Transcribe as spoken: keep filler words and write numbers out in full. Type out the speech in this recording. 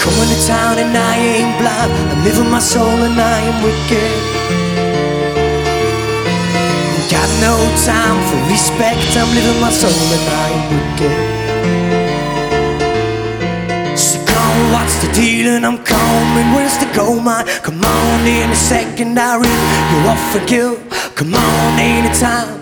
Coming to town and I ain't blind. I'm living my soul and I am wicked. Got no time for respect. I'm living my soul and I am wicked. So come on, what's the deal? And I'm coming. Where's the gold mine? Come on, in a second I rip you off and kill. Come on, anytime.